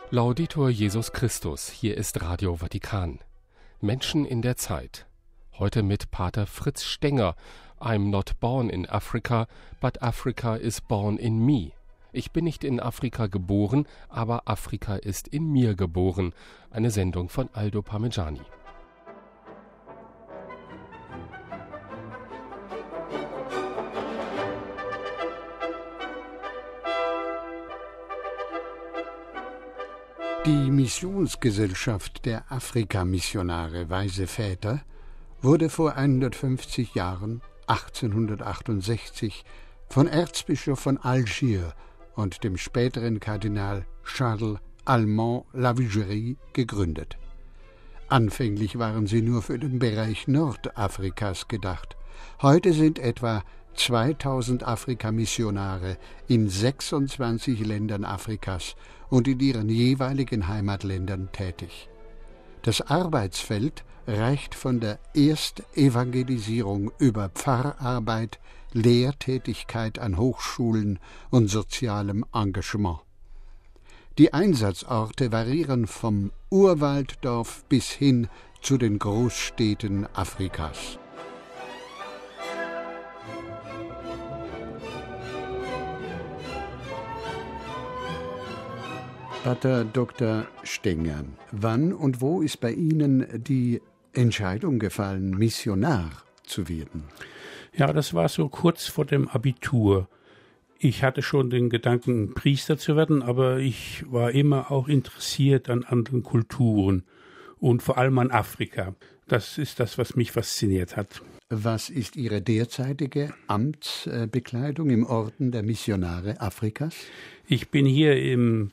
Laudetur Jesus Christus, hier ist Radio Vatikan. Menschen in der Zeit. Heute mit Pater Fritz Stenger. I'm not born in Africa, but Africa is born in me. Ich bin nicht in Afrika geboren, aber Afrika ist in mir geboren. Eine Sendung von Aldo Parmigiani. Die Missionsgesellschaft der Afrikamissionare Weise Väter wurde vor 150 Jahren, 1868, von Erzbischof von Algier und dem späteren Kardinal Charles Allemand Lavigerie gegründet. Anfänglich waren sie nur für den Bereich Nordafrikas gedacht. Heute sind etwa 2000 Afrikamissionare in 26 Ländern Afrikas und in ihren jeweiligen Heimatländern tätig. Das Arbeitsfeld reicht von der Erstevangelisierung über Pfarrarbeit, Lehrtätigkeit an Hochschulen und sozialem Engagement. Die Einsatzorte variieren vom Urwalddorf bis hin zu den Großstädten Afrikas. Pater Dr. Stenger, wann und wo ist bei Ihnen die Entscheidung gefallen, Missionar zu werden? Ja, das war so kurz vor dem Abitur. Ich hatte schon den Gedanken, Priester zu werden, aber ich war immer auch interessiert an anderen Kulturen und vor allem an Afrika. Das ist das, was mich fasziniert hat. Was ist Ihre derzeitige Amtsbekleidung im Orden der Missionare Afrikas? Ich bin hier im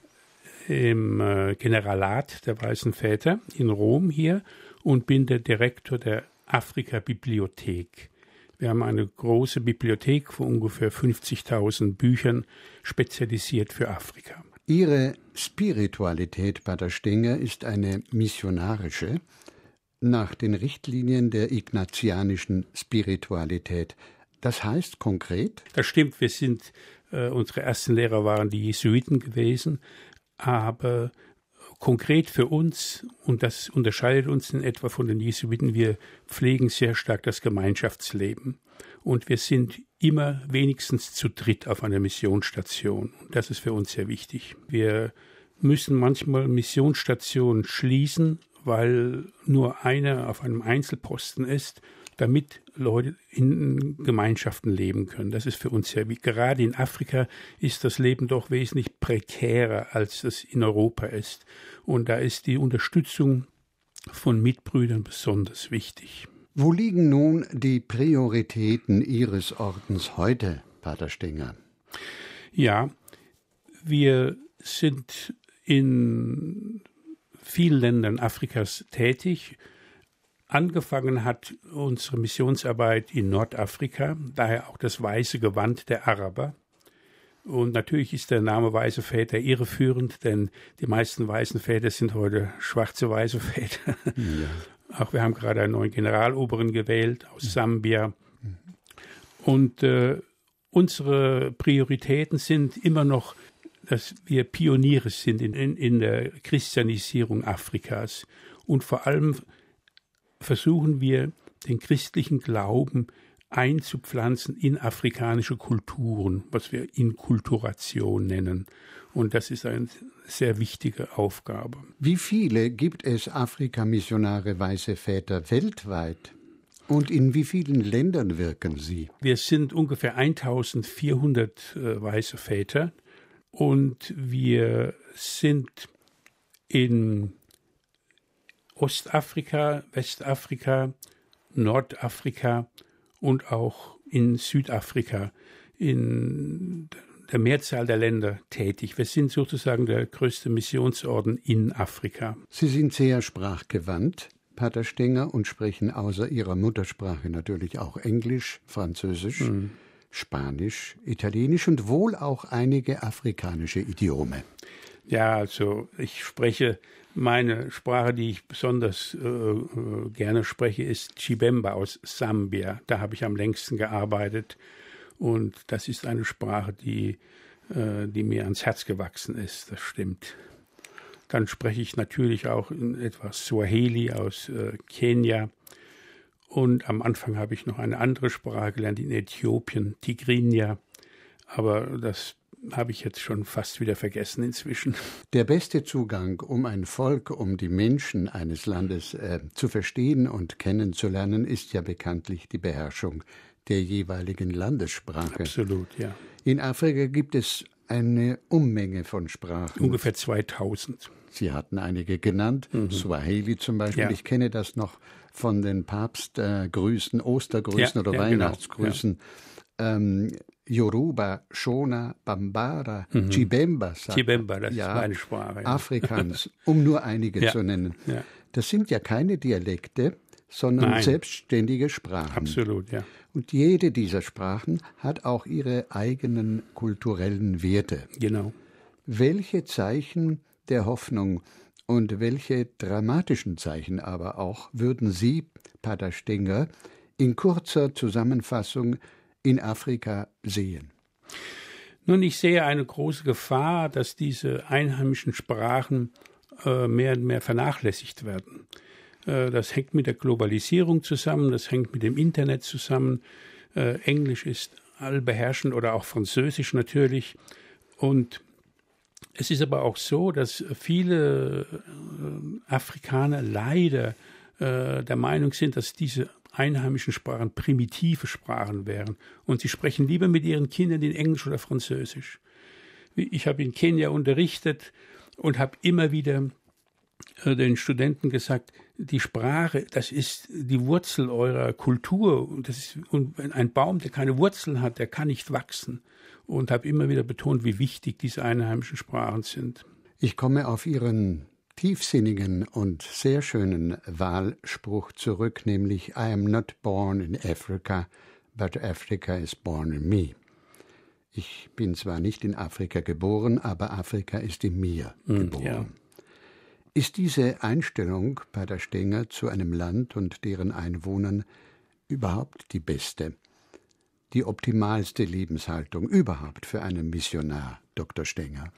Generalat der Weißen Väter in Rom hier und bin der Direktor der Afrika-Bibliothek. Wir haben eine große Bibliothek von ungefähr 50.000 Büchern, spezialisiert für Afrika. Ihre Spiritualität, Pater Stenger, ist eine missionarische, nach den Richtlinien der ignatianischen Spiritualität. Das heißt konkret? Das stimmt, unsere ersten Lehrer waren die Jesuiten gewesen, aber konkret für uns, und das unterscheidet uns in etwa von den Jesuiten, wir pflegen sehr stark das Gemeinschaftsleben. Und wir sind immer wenigstens zu dritt auf einer Missionsstation. Das ist für uns sehr wichtig. Wir müssen manchmal Missionsstationen schließen, weil nur einer auf einem Einzelposten ist, damit Leute in Gemeinschaften leben können. Das ist für uns sehr wichtig. Gerade in Afrika ist das Leben doch wesentlich prekärer, als es in Europa ist. Und da ist die Unterstützung von Mitbrüdern besonders wichtig. Wo liegen nun die Prioritäten Ihres Ordens heute, Pater Stenger? Ja, wir sind in vielen Ländern Afrikas tätig. Angefangen hat unsere Missionsarbeit in Nordafrika, daher auch das weiße Gewand der Araber. Und natürlich ist der Name Weiße Väter irreführend, denn die meisten weißen Väter sind heute schwarze weiße Väter. Ja. Auch wir haben gerade einen neuen Generaloberen gewählt aus Sambia. Und unsere Prioritäten sind immer noch, dass wir Pioniere sind in der Christianisierung Afrikas. Und vor allem versuchen wir, den christlichen Glauben einzupflanzen in afrikanische Kulturen, was wir Inkulturation nennen. Und das ist eine sehr wichtige Aufgabe. Wie viele gibt es Afrikamissionare Weiße Väter weltweit? Und in wie vielen Ländern wirken sie? Wir sind ungefähr 1400 Weiße Väter und wir sind in Ostafrika, Westafrika, Nordafrika und auch in Südafrika, in der Mehrzahl der Länder tätig. Wir sind sozusagen der größte Missionsorden in Afrika. Sie sind sehr sprachgewandt, Pater Stenger, und sprechen außer Ihrer Muttersprache natürlich auch Englisch, Französisch, Spanisch, Italienisch und wohl auch einige afrikanische Idiome. Ja, also ich spreche, meine Sprache, die ich besonders gerne spreche, ist Chibemba aus Sambia. Da habe ich am längsten gearbeitet und das ist eine Sprache, die mir ans Herz gewachsen ist, das stimmt. Dann spreche ich natürlich auch etwas Swahili aus Kenia. Und am Anfang habe ich noch eine andere Sprache gelernt in Äthiopien, Tigrinya. Aber das habe ich jetzt schon fast wieder vergessen inzwischen. Der beste Zugang, um ein Volk, um die Menschen eines Landes zu verstehen und kennenzulernen, ist ja bekanntlich die Beherrschung der jeweiligen Landessprache. Absolut, ja. In Afrika gibt es eine Unmenge von Sprachen. Ungefähr 2000. Sie hatten einige genannt, Swahili zum Beispiel. Ja. Ich kenne das noch von den Papstgrüßen, Ostergrüßen oder Weihnachtsgrüßen. Genau. Yoruba, Shona, Bambara, Chibemba. Chibemba, das ist meine Sprache. Ja. Afrikaans, um nur einige zu nennen. Ja. Das sind ja keine Dialekte, sondern selbstständige Sprachen. Absolut, ja. Und jede dieser Sprachen hat auch ihre eigenen kulturellen Werte. Genau. Welche Zeichen der Hoffnung und welche dramatischen Zeichen aber auch würden Sie, Pater Stenger, in kurzer Zusammenfassung in Afrika sehen? Nun, ich sehe eine große Gefahr, dass diese einheimischen Sprachen mehr und mehr vernachlässigt werden. Das hängt mit der Globalisierung zusammen, das hängt mit dem Internet zusammen. Englisch ist allbeherrschend oder auch Französisch natürlich. Und es ist aber auch so, dass viele Afrikaner leider der Meinung sind, dass diese einheimischen Sprachen primitive Sprachen wären. Und sie sprechen lieber mit ihren Kindern in Englisch oder Französisch. Ich habe in Kenia unterrichtet und habe immer wieder den Studenten gesagt, die Sprache, das ist die Wurzel eurer Kultur. Und ein Baum, der keine Wurzeln hat, der kann nicht wachsen. Und habe immer wieder betont, wie wichtig diese einheimischen Sprachen sind. Ich komme auf Ihren tiefsinnigen und sehr schönen Wahlspruch zurück, nämlich I am not born in Africa, but Africa is born in me. Ich bin zwar nicht in Afrika geboren, aber Afrika ist in mir geboren. Ja. Ist diese Einstellung, Pater Stenger, zu einem Land und deren Einwohnern überhaupt die beste, die optimalste Lebenshaltung überhaupt für einen Missionar, Dr. Stenger?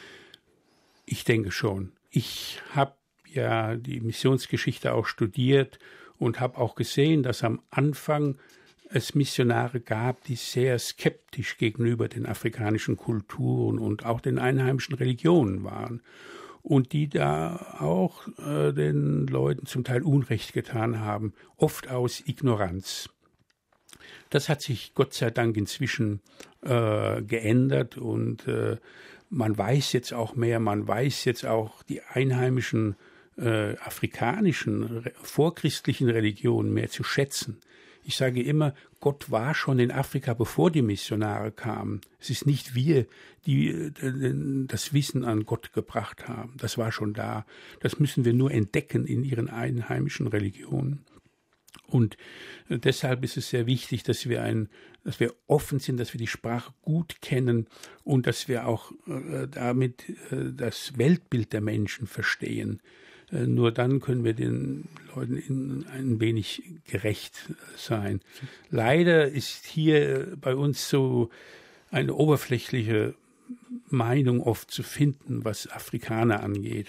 Ich denke schon. Ich habe ja die Missionsgeschichte auch studiert und habe auch gesehen, dass am Anfang es Missionare gab, die sehr skeptisch gegenüber den afrikanischen Kulturen und auch den einheimischen Religionen waren und die da auch den Leuten zum Teil Unrecht getan haben, oft aus Ignoranz. Das hat sich Gott sei Dank inzwischen geändert und man weiß jetzt auch mehr, man weiß jetzt auch die einheimischen afrikanischen, vorchristlichen Religionen mehr zu schätzen. Ich sage immer, Gott war schon in Afrika, bevor die Missionare kamen. Es ist nicht wir, die das Wissen an Gott gebracht haben. Das war schon da. Das müssen wir nur entdecken in ihren einheimischen Religionen. Und deshalb ist es sehr wichtig, dass wir offen sind, dass wir die Sprache gut kennen und dass wir auch damit das Weltbild der Menschen verstehen. Nur dann können wir den Leuten ein wenig gerecht sein. Leider ist hier bei uns so eine oberflächliche Meinung oft zu finden, was Afrikaner angeht.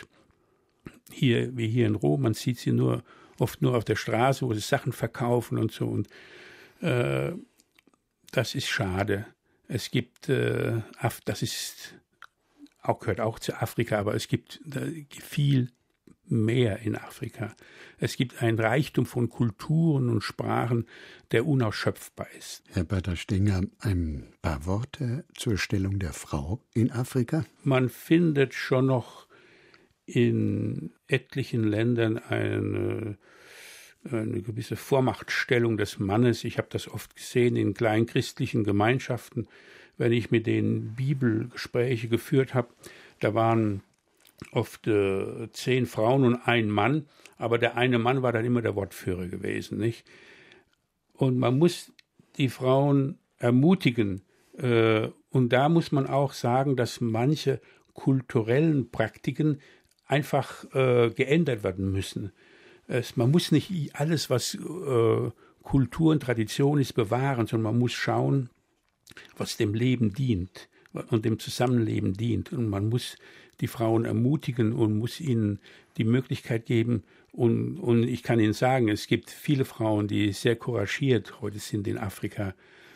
Wie hier in Rom, man sieht sie oft nur auf der Straße, wo sie Sachen verkaufen und so. Und das ist schade. Es gibt, das gehört auch zu Afrika, aber es gibt viel mehr in Afrika. Es gibt einen Reichtum von Kulturen und Sprachen, der unausschöpfbar ist. Herr Pater Stenger, ein paar Worte zur Stellung der Frau in Afrika? Man findet schon noch in etlichen Ländern eine gewisse Vormachtstellung des Mannes. Ich habe das oft gesehen in kleinchristlichen Gemeinschaften, wenn ich mit denen Bibelgespräche geführt habe. Da waren oft 10 Frauen und ein Mann, aber der eine Mann war dann immer der Wortführer gewesen, nicht? Und man muss die Frauen ermutigen. Und da muss man auch sagen, dass manche kulturellen Praktiken einfach geändert werden müssen. Man muss nicht alles, was Kultur und Tradition ist, bewahren, sondern man muss schauen, was dem Leben dient, und dem Zusammenleben dient. Und man muss die Frauen ermutigen und muss ihnen die Möglichkeit geben. Und ich kann Ihnen sagen, es gibt viele Frauen, die sehr couragiert heute sind in Afrika,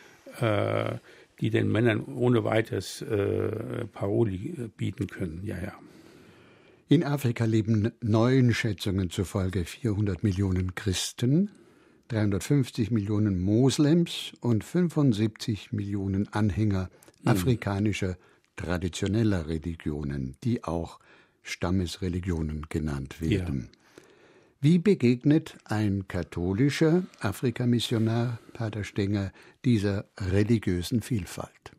die den Männern ohne weiteres Paroli bieten können. Ja, ja. In Afrika leben neuen Schätzungen zufolge 400 Millionen Christen, 350 Millionen Moslems und 75 Millionen Anhänger afrikanischer traditioneller Religionen, die auch Stammesreligionen genannt werden. Ja. Wie begegnet ein katholischer Afrikamissionar, Pater Stenger, dieser religiösen Vielfalt?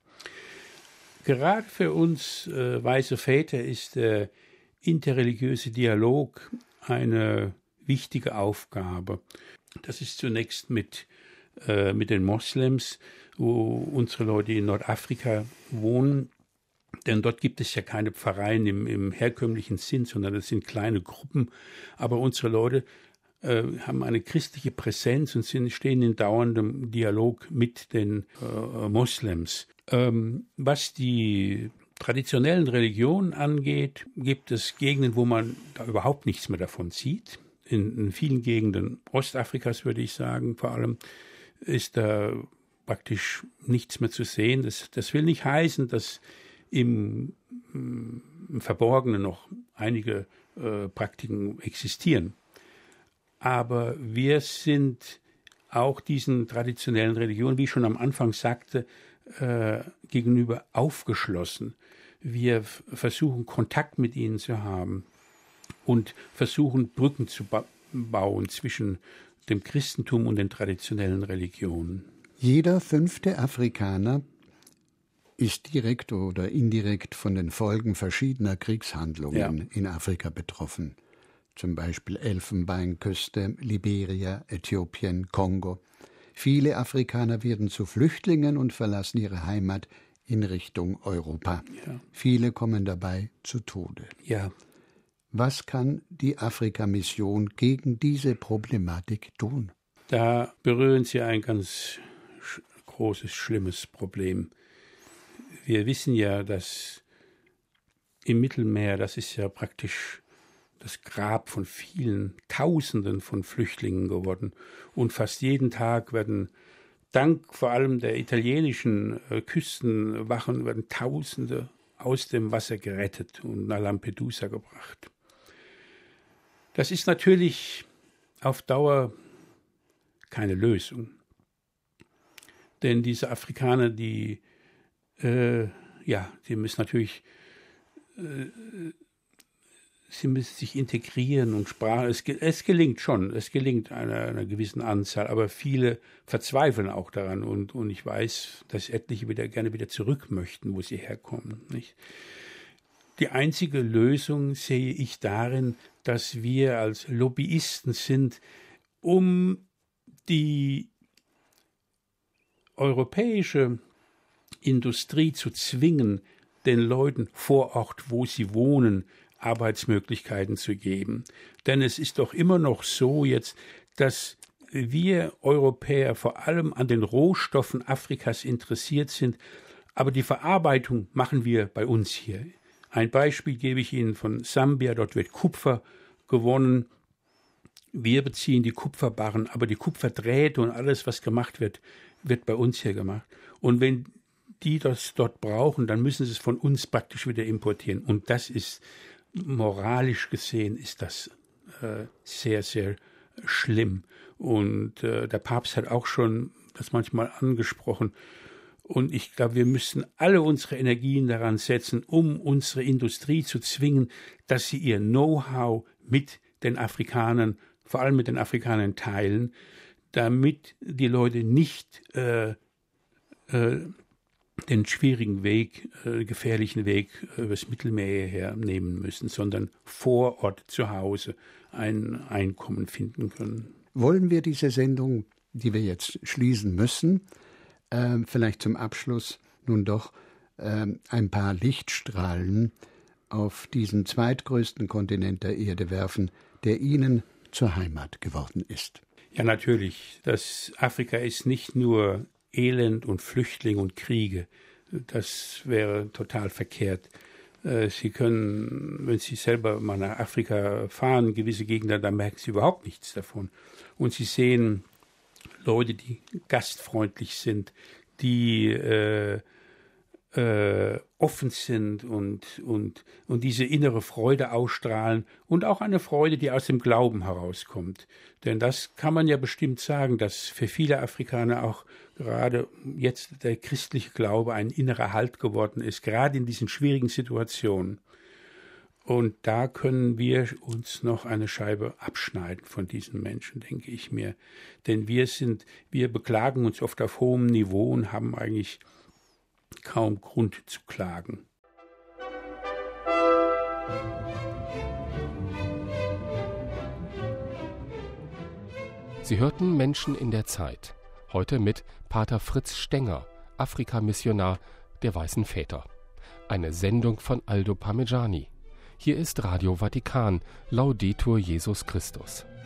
Gerade für uns weiße Väter ist der interreligiöse Dialog eine wichtige Aufgabe. Das ist zunächst mit den Moslems, wo unsere Leute in Nordafrika wohnen. Denn dort gibt es ja keine Pfarreien im herkömmlichen Sinn, sondern das sind kleine Gruppen. Aber unsere Leute haben eine christliche Präsenz und stehen in dauerndem Dialog mit den Moslems. Was die traditionellen Religionen angeht, gibt es Gegenden, wo man da überhaupt nichts mehr davon sieht. In vielen Gegenden Ostafrikas, würde ich sagen, vor allem, ist da praktisch nichts mehr zu sehen. Das will nicht heißen, dass im Verborgenen noch einige Praktiken existieren. Aber wir sind auch diesen traditionellen Religionen, wie ich schon am Anfang sagte, gegenüber aufgeschlossen. Wir versuchen, Kontakt mit ihnen zu haben und versuchen, Brücken zu bauen zwischen dem Christentum und den traditionellen Religionen. Jeder 5. Afrikaner ist direkt oder indirekt von den Folgen verschiedener Kriegshandlungen in Afrika betroffen. Zum Beispiel Elfenbeinküste, Liberia, Äthiopien, Kongo. Viele Afrikaner werden zu Flüchtlingen und verlassen ihre Heimat in Richtung Europa. Ja. Viele kommen dabei zu Tode. Ja. Was kann die Afrika-Mission gegen diese Problematik tun? Da berühren Sie ein ganz großes, schlimmes Problem. Wir wissen ja, dass im Mittelmeer, das ist ja praktisch das Grab von vielen Tausenden von Flüchtlingen geworden. Und fast jeden Tag werden, dank vor allem der italienischen Küstenwachen, werden Tausende aus dem Wasser gerettet und nach Lampedusa gebracht. Das ist natürlich auf Dauer keine Lösung. Denn diese Afrikaner, die müssen natürlich sie müssen sich integrieren und es gelingt schon, es gelingt einer gewissen Anzahl, aber viele verzweifeln auch daran und ich weiß, dass etliche gerne wieder zurück möchten, wo sie herkommen. Nicht? Die einzige Lösung sehe ich darin, dass wir als Lobbyisten sind, um die europäische Industrie zu zwingen, den Leuten vor Ort, wo sie wohnen, Arbeitsmöglichkeiten zu geben. Denn es ist doch immer noch so jetzt, dass wir Europäer vor allem an den Rohstoffen Afrikas interessiert sind, aber die Verarbeitung machen wir bei uns hier. Ein Beispiel gebe ich Ihnen von Sambia, dort wird Kupfer gewonnen. Wir beziehen die Kupferbarren, aber die Kupferdrähte und alles, was gemacht wird, wird bei uns hier gemacht. Und wenn die das dort brauchen, dann müssen sie es von uns praktisch wieder importieren. Und das ist moralisch gesehen ist das sehr, sehr schlimm. Und der Papst hat auch schon das manchmal angesprochen. Und ich glaube, wir müssen alle unsere Energien daran setzen, um unsere Industrie zu zwingen, dass sie ihr Know-how mit den Afrikanern, vor allem mit den Afrikanern teilen, damit die Leute nicht den schwierigen Weg, gefährlichen Weg übers Mittelmeer her nehmen müssen, sondern vor Ort zu Hause ein Einkommen finden können. Wollen wir diese Sendung, die wir jetzt schließen müssen, vielleicht zum Abschluss nun doch ein paar Lichtstrahlen auf diesen zweitgrößten Kontinent der Erde werfen, der Ihnen zur Heimat geworden ist? Ja, natürlich. Das Afrika ist nicht nur Elend und Flüchtlinge und Kriege, Das wäre total verkehrt. Sie können, wenn Sie selber mal nach Afrika fahren, gewisse Gegenden, da merken Sie überhaupt nichts davon. Und Sie sehen Leute, die gastfreundlich sind, die offen sind und diese innere Freude ausstrahlen und auch eine Freude, die aus dem Glauben herauskommt. Denn das kann man ja bestimmt sagen, dass für viele Afrikaner auch gerade jetzt der christliche Glaube ein innerer Halt geworden ist, gerade in diesen schwierigen Situationen. Und da können wir uns noch eine Scheibe abschneiden von diesen Menschen, denke ich mir. Denn wir beklagen uns oft auf hohem Niveau und haben eigentlich kaum Grund zu klagen. Sie hörten Menschen in der Zeit. Heute mit Pater Fritz Stenger, Afrika-Missionar der Weißen Väter. Eine Sendung von Aldo Parmigiani. Hier ist Radio Vatikan. Laudetur Jesus Christus.